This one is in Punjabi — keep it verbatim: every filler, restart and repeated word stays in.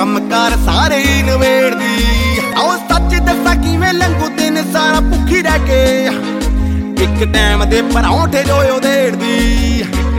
ਕੰਮ ਕਾਰ ਸਾਰੇ ਹੀ ਨਵੇੜਦੀ। ਆਓ ਸੱਚ ਦੱਸਾਂ ਕਿਵੇਂ ਲੰਘੂ ਦਿਨ ਸਾਰਾ ਭੁੱਖੀ ਰਹਿ ਕੇ, ਇੱਕ ਟਾਈਮ ਦੇ ਪਰੌਂਠੇ ਜੋ ਉਧੇੜਦੀ।